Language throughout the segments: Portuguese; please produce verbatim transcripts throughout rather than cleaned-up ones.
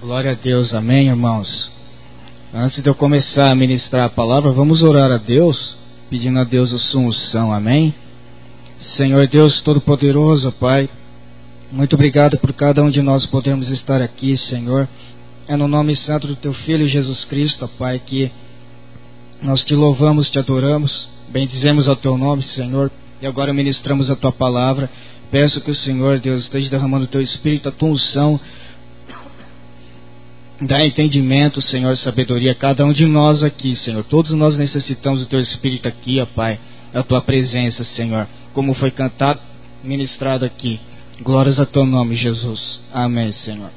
Glória a Deus, amém, irmãos? Antes de eu começar a ministrar a palavra, vamos orar a Deus, pedindo a Deus a sua unção, amém? Senhor Deus Todo-Poderoso, Pai, muito obrigado por cada um de nós podermos estar aqui, Senhor. É no nome santo do Teu Filho Jesus Cristo, Pai, que nós te louvamos, te adoramos, bendizemos ao Teu nome, Senhor, e agora ministramos a Tua palavra. Peço que o Senhor, Deus, esteja derramando o Teu Espírito, a Tua unção, dá entendimento, Senhor, sabedoria a cada um de nós aqui, Senhor. Todos nós necessitamos do Teu Espírito aqui, ó Pai, a Tua presença, Senhor, como foi cantado, ministrado aqui. Glórias a Teu nome, Jesus. Amém, Senhor.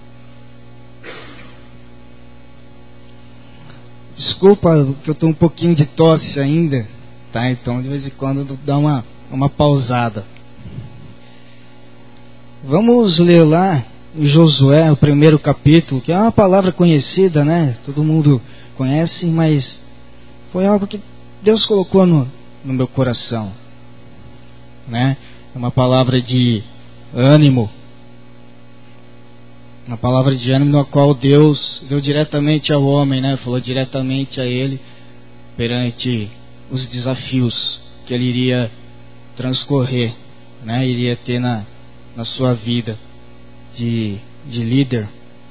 Desculpa que eu estou um pouquinho de tosse ainda, tá? Então de vez em quando dá uma, uma pausada. Vamos ler lá em Josué, o primeiro capítulo, que é uma palavra conhecida, né? Todo mundo conhece, mas foi algo que Deus colocou no, no meu coração, né? É uma palavra de ânimo, uma palavra de ânimo na qual Deus deu diretamente ao homem, né? Falou diretamente a ele perante os desafios que ele iria transcorrer, né? Iria ter na, na sua vida de, de líder.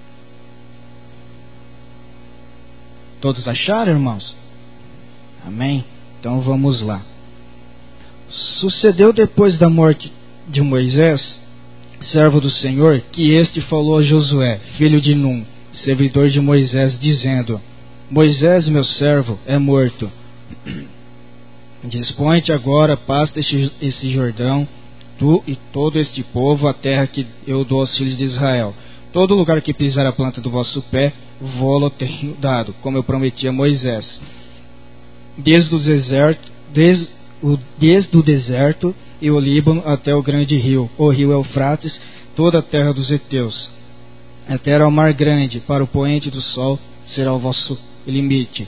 Todos acharam, irmãos? Amém? Então vamos lá. Sucedeu depois da morte de Moisés, servo do Senhor, que este falou a Josué, filho de Num, servidor de Moisés, dizendo: Moisés, meu servo, é morto. Dispõe-te agora, pasta este, esse Jordão, tu e todo este povo, a terra que eu dou aos filhos de Israel. Todo lugar que pisar a planta do vosso pé, vou-lo tenho dado, como eu prometi a Moisés. Desde o deserto, desde o, desde o deserto e o Líbano até o grande rio, o rio Eufrates, toda a terra dos heteus, até ao mar grande, para o poente do sol será o vosso limite.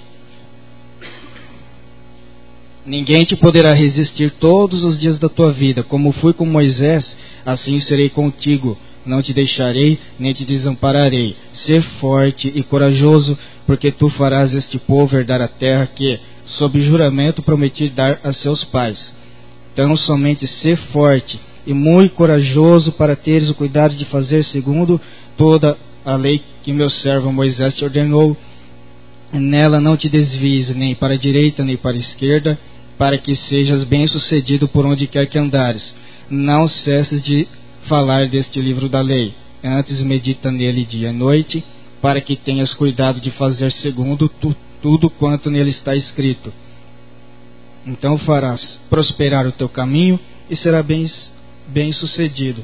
Ninguém te poderá resistir todos os dias da tua vida. Como fui com Moisés, assim serei contigo. Não te deixarei, nem te desampararei. Sê forte e corajoso, porque tu farás este povo herdar a terra que, sob juramento, prometi dar a seus pais. Então somente sê forte e muito corajoso, para teres o cuidado de fazer segundo toda a lei que meu servo Moisés te ordenou. Nela não te desvies nem para a direita nem para a esquerda, para que sejas bem-sucedido por onde quer que andares. Não cesses de falar deste livro da lei, antes medita nele dia e noite, para que tenhas cuidado de fazer segundo tu, tudo quanto nele está escrito. Então farás prosperar o teu caminho e será bem, bem-sucedido.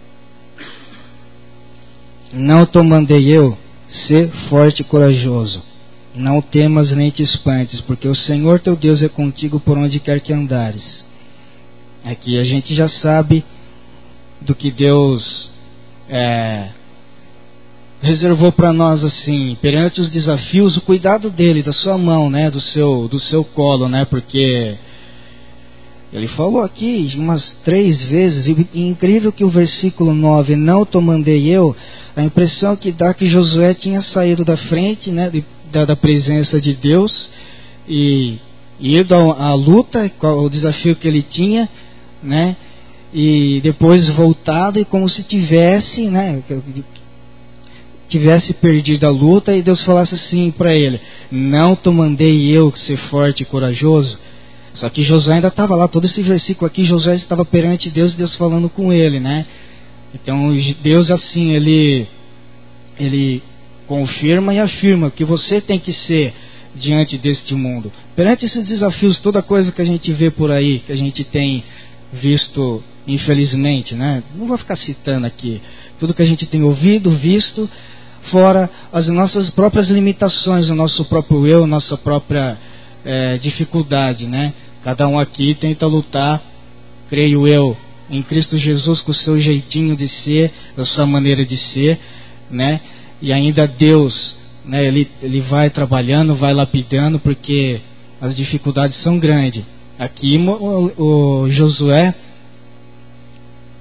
Não te mandei eu, ser forte e corajoso. Não temas nem te espantes, porque o Senhor teu Deus é contigo por onde quer que andares. Aqui a gente já sabe do que Deus é, reservou para nós, assim, perante os desafios, o cuidado dele, da sua mão, né, do seu, do seu colo, né, porque ele falou aqui umas três vezes, e incrível que o versículo nove, não te mandei eu, a impressão que dá que Josué tinha saído da frente, né, de, da, da presença de Deus, e, e ido à luta, qual o desafio que ele tinha, né, e depois voltado, e como se tivesse, né, tivesse perdido a luta, e Deus falasse assim para ele: não te mandei eu ser forte e corajoso. Só que Josué ainda estava lá, todo esse versículo aqui, Josué estava perante Deus, Deus falando com ele, né? Então Deus, assim, ele, ele confirma e afirma que você tem que ser diante deste mundo. Perante esses desafios, toda coisa que a gente vê por aí, que a gente tem visto, infelizmente, né? Não vou ficar citando aqui, tudo que a gente tem ouvido, visto, fora as nossas próprias limitações, o nosso próprio eu, nossa própria é, dificuldade, né? Cada um aqui tenta lutar, creio eu, em Cristo Jesus, com o seu jeitinho de ser, a sua maneira de ser, né? E ainda Deus, né? Ele, ele vai trabalhando, vai lapidando, porque as dificuldades são grandes. Aqui o, o Josué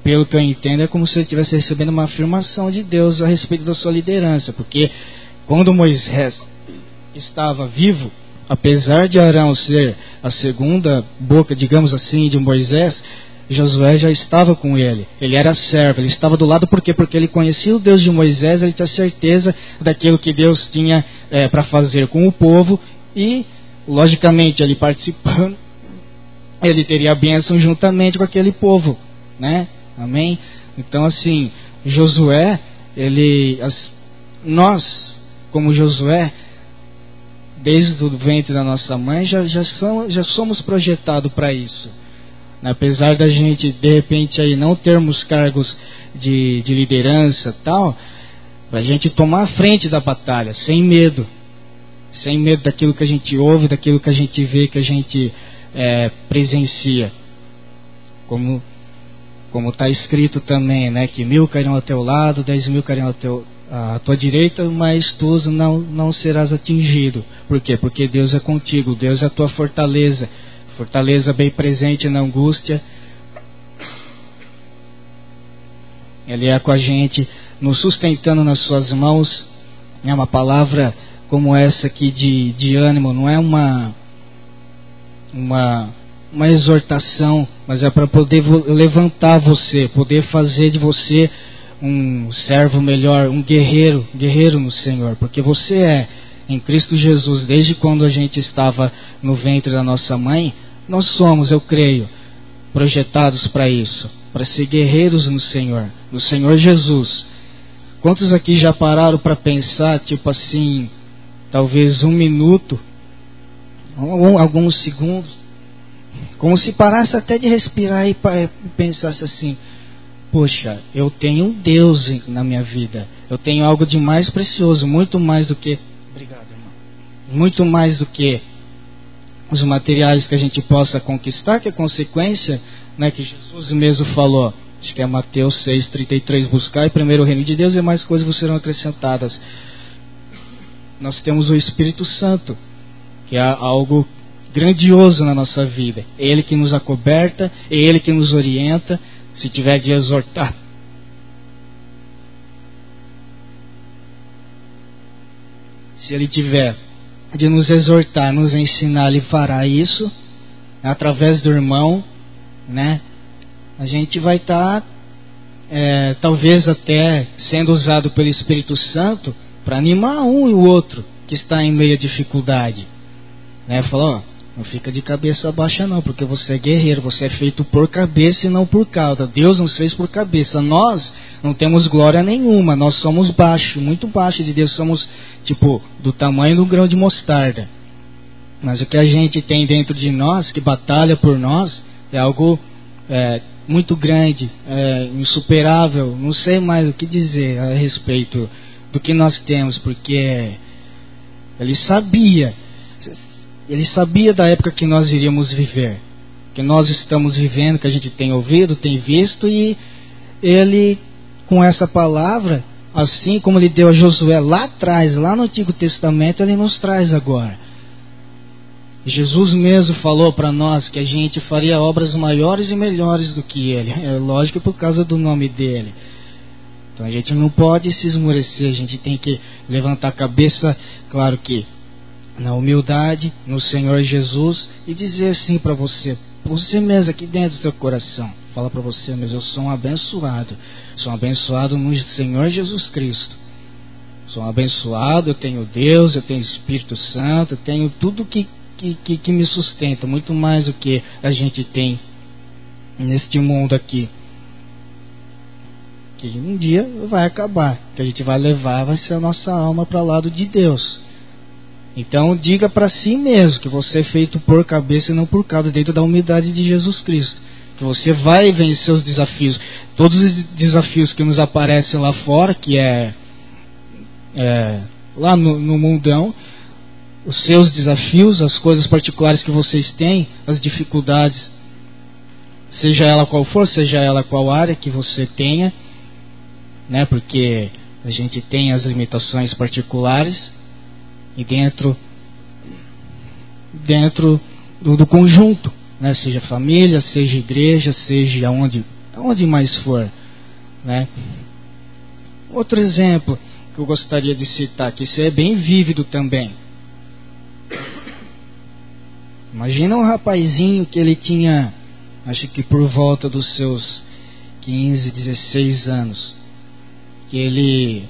pelo que eu entendo, é como se ele estivesse recebendo uma afirmação de Deus a respeito da sua liderança, porque quando Moisés estava vivo, apesar de Arão ser a segunda boca, digamos assim, de Moisés, Josué já estava com ele, ele era servo, ele estava do lado, por quê? Porque ele conhecia o Deus de Moisés, ele tinha certeza daquilo que Deus tinha é, para fazer com o povo, e logicamente ele participando, ele teria a bênção juntamente com aquele povo, né? Amém? Então assim, Josué, ele, as, nós, como Josué, desde o ventre da nossa mãe, já, já, são, já somos projetados para isso. Apesar da gente, de repente, aí não termos cargos de, de liderança tal, para a gente tomar a frente da batalha, sem medo. Sem medo daquilo que a gente ouve, daquilo que a gente vê, que a gente é, presencia. Como como está escrito também, né, que mil cairão ao teu lado, dez mil cairão ao teu, à tua direita, mas tu não, não serás atingido. Por quê? Porque Deus é contigo, Deus é a tua fortaleza. Fortaleza bem presente na angústia. Ele é com a gente, nos sustentando nas suas mãos. É uma palavra como essa aqui de, de ânimo, não é uma, uma, uma exortação, mas é para poder levantar você, poder fazer de você um servo melhor, um guerreiro, guerreiro no Senhor, porque você é, em Cristo Jesus, desde quando a gente estava no ventre da nossa mãe, nós somos, eu creio, projetados para isso, para ser guerreiros no Senhor, no Senhor Jesus. Quantos aqui já pararam para pensar, tipo assim, talvez um minuto, ou alguns segundos, como se parasse até de respirar e pensasse assim: poxa, eu tenho um Deus na minha vida, eu tenho algo de mais precioso, muito mais do que, obrigado, irmão, muito mais do que os materiais que a gente possa conquistar, que é consequência, né, que Jesus mesmo falou, acho que é Mateus seis, trinta e três, buscar primeiro o reino de Deus e mais coisas vos serão acrescentadas. Nós temos o Espírito Santo, que é algo grandioso na nossa vida, é Ele que nos acoberta, é Ele que nos orienta, se tiver de exortar, se Ele tiver de nos exortar, nos ensinar, Ele fará isso, através do irmão, né? A gente vai estar, tá, é, talvez até sendo usado pelo Espírito Santo para animar um e o outro que está em meio à dificuldade, né? Falou, ó, não fica de cabeça baixa não, porque você é guerreiro, você é feito por cabeça e não por cauda. Deus nos fez por cabeça. Nós não temos glória nenhuma, nós somos baixos, muito baixos de Deus, somos tipo do tamanho do grão de mostarda. Mas o que a gente tem dentro de nós, que batalha por nós, é algo é, muito grande, é, insuperável. Não sei mais o que dizer a respeito do que nós temos, porque Ele sabia... Ele sabia da época que nós iríamos viver, que nós estamos vivendo, que a gente tem ouvido, tem visto, e Ele, com essa palavra, assim como Ele deu a Josué lá atrás, lá no Antigo Testamento, Ele nos traz agora. Jesus mesmo falou para nós que a gente faria obras maiores e melhores do que Ele, é lógico por causa do nome dEle. Então a gente não pode se esmorecer, a gente tem que levantar a cabeça, claro que na humildade, no Senhor Jesus, e dizer assim para você, você mesmo aqui dentro do teu coração, fala para você mesmo: eu sou um abençoado, sou um abençoado no Senhor Jesus Cristo, sou um abençoado, eu tenho Deus, eu tenho Espírito Santo, eu tenho tudo que, que, que, que me sustenta, muito mais do que a gente tem neste mundo aqui, que um dia vai acabar, que a gente vai levar, vai ser a nossa alma para o lado de Deus. Então diga para si mesmo que você é feito por cabeça e não por cauda, dentro da humildade de Jesus Cristo, que você vai vencer os desafios, todos os desafios que nos aparecem lá fora, que é, é lá no, no mundão, os seus desafios, as coisas particulares que vocês têm, as dificuldades, seja ela qual for, seja ela qual área que você tenha, né? Porque a gente tem as limitações particulares. E dentro, dentro do, do conjunto, né? Seja família, seja igreja, seja onde aonde mais for, né? Outro exemplo que eu gostaria de citar, que isso é bem vívido também. Imagina um rapazinho que ele tinha, acho que por volta dos seus quinze, dezesseis anos, que ele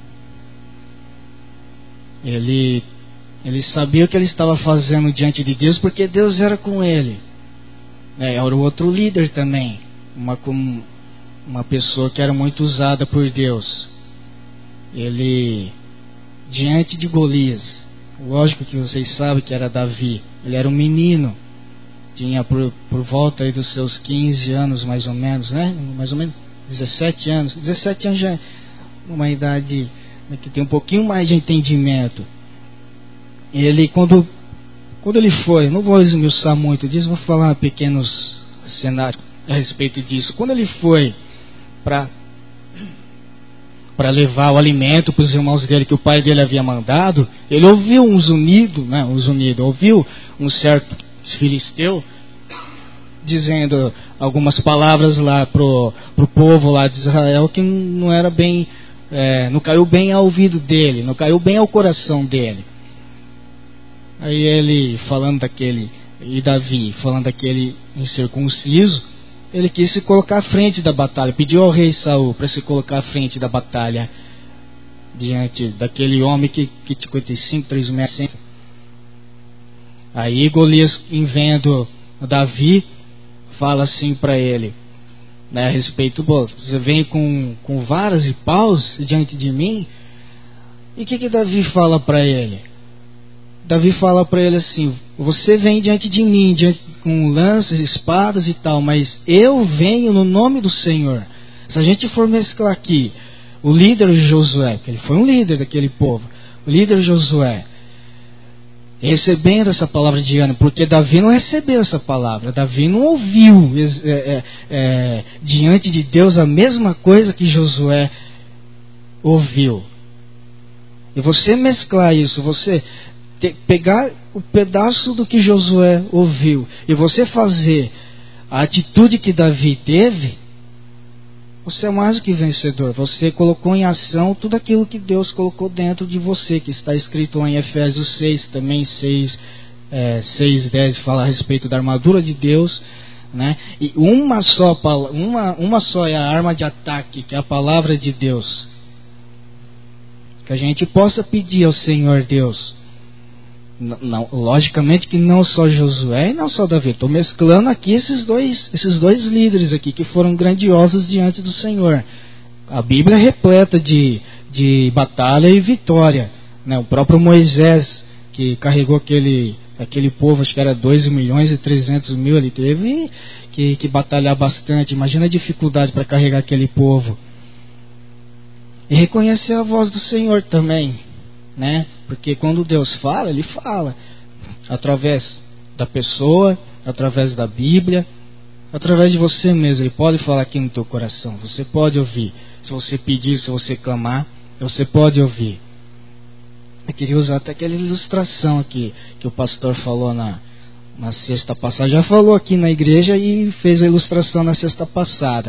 ele ele sabia o que ele estava fazendo diante de Deus, porque Deus era com ele. É, era o outro líder também, uma, uma pessoa que era muito usada por Deus. Ele, diante de Golias, lógico que vocês sabem que era Davi, ele era um menino, tinha por, por volta aí dos seus quinze anos mais ou menos, né? Mais ou menos dezessete anos. dezessete anos já é uma idade que tem um pouquinho mais de entendimento. Ele, quando, quando ele foi, não vou esmiuçar muito disso, vou falar pequenos cenários a respeito disso. Quando ele foi para para levar o alimento para os irmãos dele que o pai dele havia mandado, ele ouviu um zunido, né, um zunido, ouviu um certo filisteu dizendo algumas palavras lá pro, pro povo lá de Israel que não era bem, é, não caiu bem ao ouvido dele, não caiu bem ao coração dele. Aí ele falando daquele, e Davi falando daquele incircunciso, ele quis se colocar à frente da batalha, pediu ao rei Saul para se colocar à frente da batalha diante daquele homem que, que tinha cinquenta e cinco, três metros. Aí Golias, em vendo Davi, fala assim para ele, né, a respeito, você vem com, com varas e paus diante de mim? E o que que Davi fala para ele? Davi fala para ele assim, você vem diante de mim diante, com lanças, espadas e tal, mas eu venho no nome do Senhor. Se a gente for mesclar aqui o líder Josué, que ele foi um líder daquele povo, o líder Josué recebendo essa palavra de ânimo, porque Davi não recebeu essa palavra, Davi não ouviu é, é, é, diante de Deus a mesma coisa que Josué ouviu. E você mesclar isso, você te, pegar o pedaço do que Josué ouviu e você fazer a atitude que Davi teve, você é mais do que vencedor. Você colocou em ação tudo aquilo que Deus colocou dentro de você, que está escrito lá em Efésios seis, também seis, é, seis, dez, fala a respeito da armadura de Deus, né? E uma só, uma, uma só é a arma de ataque, que é a palavra de Deus. Que a gente possa pedir ao Senhor Deus. Não, logicamente que não só Josué e não só Davi. Estou mesclando aqui esses dois, esses dois líderes aqui que foram grandiosos diante do Senhor. A Bíblia é repleta de, de batalha e vitória, né? O próprio Moisés, que carregou aquele, aquele povo, acho que era dois milhões e trezentos mil, ele teve que, que batalhar bastante. Imagina a dificuldade para carregar aquele povo. E reconhecer a voz do Senhor também, né? Porque quando Deus fala, Ele fala através da pessoa, através da Bíblia, através de você mesmo. Ele pode falar aqui no teu coração. Você pode ouvir. Se você pedir, se você clamar, você pode ouvir. Eu queria usar até aquela ilustração aqui que o pastor falou na, na sexta passada. Já falou aqui na igreja e fez a ilustração na sexta passada.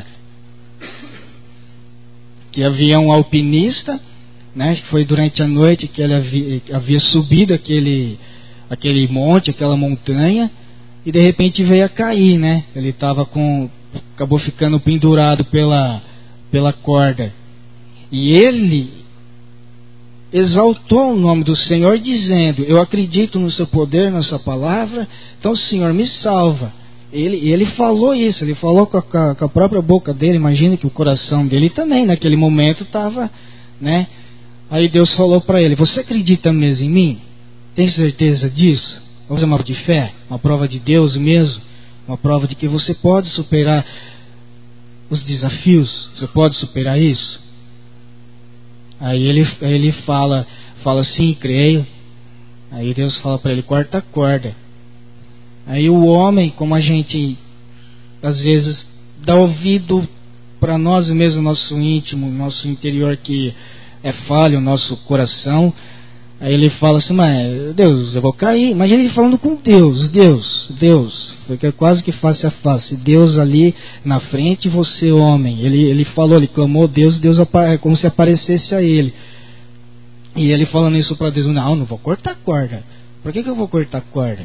Que havia um alpinista, né, que foi durante a noite que ele havia, havia subido aquele, aquele monte, aquela montanha, e de repente veio a cair, né? Ele estava com, acabou ficando pendurado pela, pela corda. E ele exaltou o nome do Senhor, dizendo: eu acredito no seu poder, na sua palavra, então Senhor, me salva. Ele, ele falou isso, ele falou com a, com a própria boca dele. Imagina que o coração dele também naquele momento estava, né? Aí Deus falou para ele: você acredita mesmo em mim? Tem certeza disso? Vamos fazer uma prova de fé, uma prova de Deus mesmo, uma prova de que você pode superar os desafios, você pode superar isso? Aí ele, ele fala, fala sim, creio. Aí Deus fala para ele: corta a corda. Aí o homem, como a gente às vezes dá ouvido para nós mesmos, nosso íntimo, nosso interior que é falho, nosso coração, Aí ele fala assim, mas Deus, eu vou cair. Imagina ele falando com Deus, Deus, Deus, porque quase que face a face. Deus ali na frente e você homem. Ele, ele falou, ele clamou Deus, Deus é como se aparecesse a ele. E ele falando isso para Deus, não, não vou cortar corda. Por que, que eu vou cortar corda?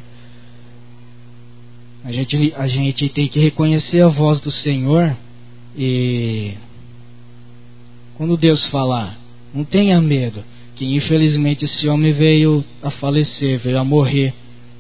A gente, a gente tem que reconhecer a voz do Senhor. E quando Deus falar, não tenha medo, que infelizmente esse homem veio a falecer, veio a morrer.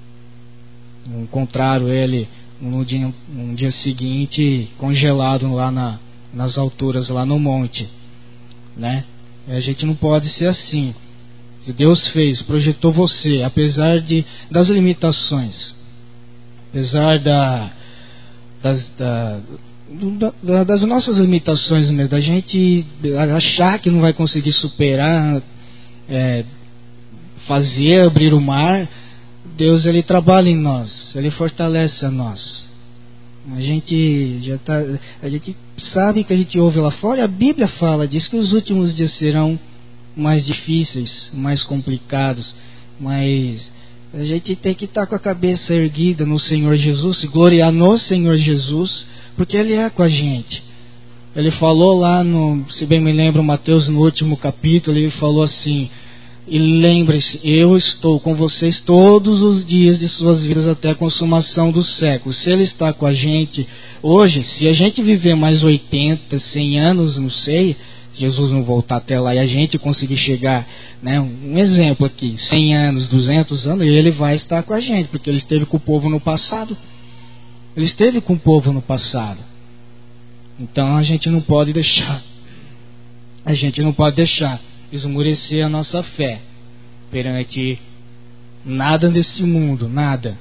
Encontraram ele no dia, no dia seguinte congelado lá na, nas alturas, lá no monte, né? A gente não pode ser assim. Se Deus fez, projetou você, apesar de, das limitações, apesar da, das, da, da, das nossas limitações mesmo, da gente achar que não vai conseguir superar, é, fazer, abrir o mar, Deus ele trabalha em nós, ele fortalece a nós. A gente já tá, a gente sabe que a gente ouve lá fora, a Bíblia fala, diz que os últimos dias serão mais difíceis, mais complicados, mas a gente tem que estar com a cabeça erguida no Senhor Jesus, se gloriar no Senhor Jesus, porque Ele é com a gente. Ele falou lá no, se bem me lembro, Mateus no último capítulo, ele falou assim, e lembre-se, eu estou com vocês todos os dias de suas vidas até a consumação dos séculos. Se Ele está com a gente hoje, se a gente viver mais oitenta, cem anos, não sei, Jesus não voltar até lá e a gente conseguir chegar, né, um exemplo aqui, cem anos, duzentos anos, Ele vai estar com a gente, porque Ele esteve com o povo no passado. Ele esteve com o povo no passado. Então a gente não pode deixar, a gente não pode deixar esmurecer a nossa fé perante nada desse mundo, nada.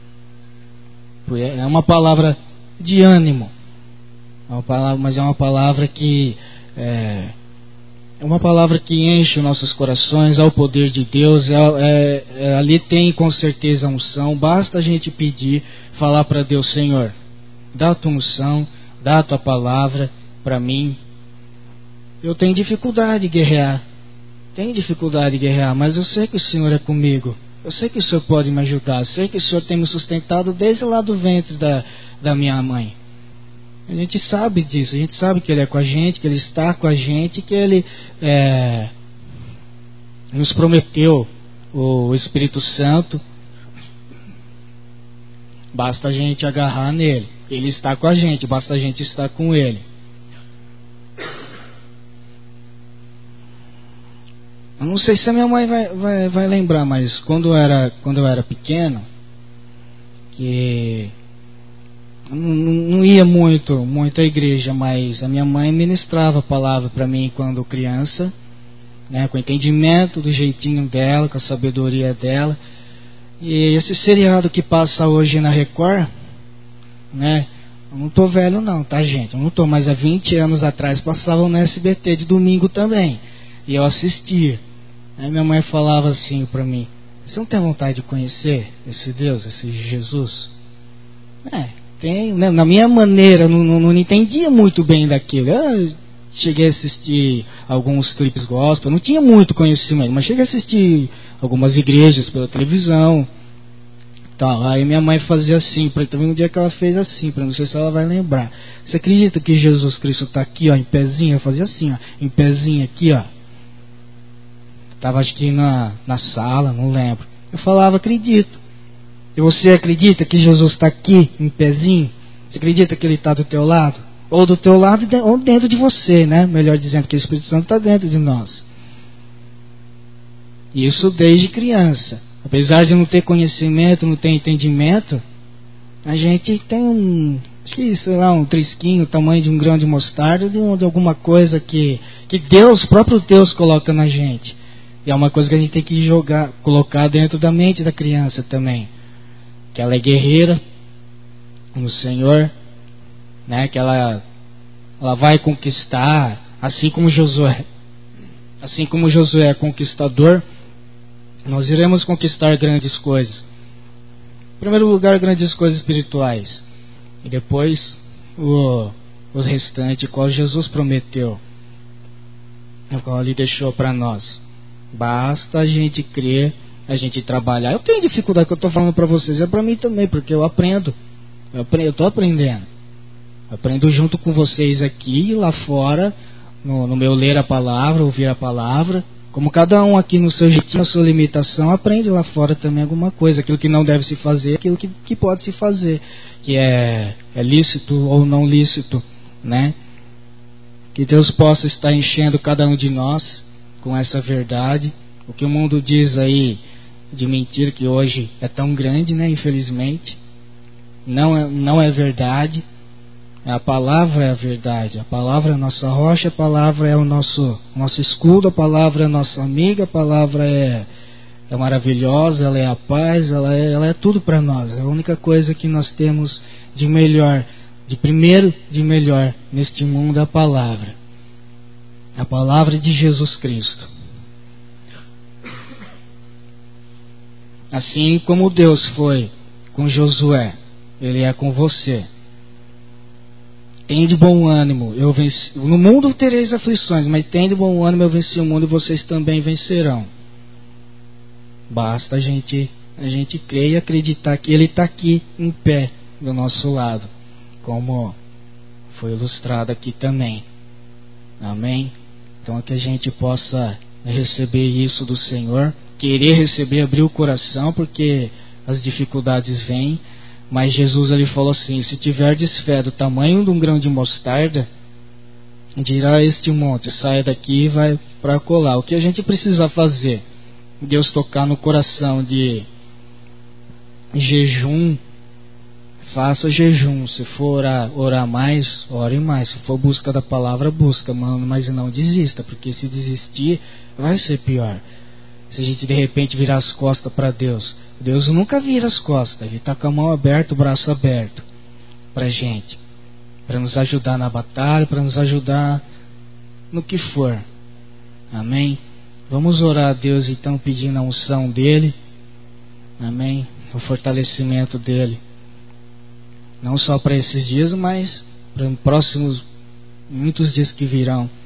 É uma palavra de ânimo, é uma palavra, mas é uma palavra que é, é uma palavra que enche os nossos corações ao poder de Deus. É, é, é, ali tem com certeza a unção. Basta a gente pedir, falar para Deus, Senhor, dá a tua unção, dá a tua palavra para mim. Eu tenho dificuldade de guerrear, tenho dificuldade de guerrear, mas eu sei que o Senhor é comigo. Eu sei que o Senhor pode me ajudar. Eu sei que o Senhor tem me sustentado desde lá do ventre da, da minha mãe. A gente sabe disso, a gente sabe que Ele é com a gente, que Ele está com a gente, que Ele é, nos prometeu o Espírito Santo. Basta a gente agarrar nele. Ele está com a gente, basta a gente estar com Ele. Eu não sei se a minha mãe vai, vai, vai lembrar, mas quando eu era, quando eu era pequeno, que não, não ia muito, muito à igreja, mas a minha mãe ministrava a palavra para mim quando criança, né, com o entendimento do jeitinho dela, com a sabedoria dela. E esse seriado que passa hoje na Record, né, eu não tô velho não, tá, gente? Eu não tô, mas há vinte anos atrás passavam no S B T de domingo também. E eu assistia. Aí minha mãe falava assim pra mim, você não tem vontade de conhecer esse Deus, esse Jesus? É, tenho, né? Na minha maneira, eu não, não, não entendia muito bem daquilo. Eu cheguei a assistir alguns clipes gospel, não tinha muito conhecimento, mas cheguei a assistir algumas igrejas pela televisão. Tá, aí minha mãe fazia assim, teve um dia que ela fez assim, não sei se ela vai lembrar. Você acredita que Jesus Cristo está aqui, ó, em pezinho? Eu fazia assim, ó, em pezinho aqui, ó. Tava acho que na, na sala, não lembro. Eu falava, acredito. E você acredita que Jesus está aqui, em pezinho? Você acredita que Ele está do teu lado? Ou do teu lado, ou dentro de você, né? Melhor dizendo, que o Espírito Santo está dentro de nós. Isso desde criança. Apesar de não ter conhecimento, não ter entendimento, a gente tem um, sei lá, um trisquinho, o tamanho de um grão de mostarda, de, um, de alguma coisa que, que Deus, o próprio Deus coloca na gente. E é uma coisa que a gente tem que jogar, colocar dentro da mente da criança também. Que ela é guerreira no Senhor, né? Que ela, ela vai conquistar, assim como Josué, assim como Josué é conquistador, nós iremos conquistar grandes coisas. Em primeiro lugar, grandes coisas espirituais. E depois, o, o restante, qual Jesus prometeu, o qual Ele deixou para nós. Basta a gente crer, a gente trabalhar. Eu tenho dificuldade que eu estou falando para vocês, é para mim também, porque eu aprendo. Eu aprendo, eu estou aprendendo. Eu aprendo junto com vocês aqui e lá fora, no, no meu ler a palavra, ouvir a palavra. Como cada um aqui no seu jeitinho, na sua limitação, aprende lá fora também alguma coisa. Aquilo que não deve se fazer, aquilo que, que pode se fazer. Que é, é lícito ou não lícito, né? Que Deus possa estar enchendo cada um de nós com essa verdade. O que o mundo diz aí de mentira, que hoje é tão grande, né? Infelizmente. Não é, não é verdade. A palavra é a verdade. A palavra é a nossa rocha, a palavra é o nosso, nosso escudo, a palavra é a nossa amiga, a palavra é, é maravilhosa, ela é a paz, ela é, ela é tudo para nós. É a única coisa que nós temos de melhor, de primeiro de melhor neste mundo é a palavra. A palavra de Jesus Cristo. Assim como Deus foi com Josué, Ele é com você. Tem de bom ânimo, eu venci. No mundo tereis aflições, mas tem de bom ânimo, eu venci o mundo e vocês também vencerão. Basta a gente, a gente crer e acreditar que Ele está aqui em pé do nosso lado, como foi ilustrado aqui também. Amém? Então que a gente possa receber isso do Senhor, querer receber, abrir o coração, porque as dificuldades vêm. Mas Jesus ele falou assim: se tiverdes fé do tamanho de um grão de mostarda, dirá a este monte, saia daqui e vai para colar. O que a gente precisa fazer? Deus tocar no coração de jejum, faça jejum. Se for orar, orar mais, ore mais. Se for busca da palavra, busca, mano, mas não desista, porque se desistir vai ser pior. Se a gente de repente virar as costas para Deus, Deus nunca vira as costas, Ele está com a mão aberta, o braço aberto para a gente, para nos ajudar na batalha, para nos ajudar no que for. Amém? Vamos orar a Deus então, pedindo a unção dEle. Amém? O fortalecimento dEle, não só para esses dias, mas para os próximos muitos dias que virão.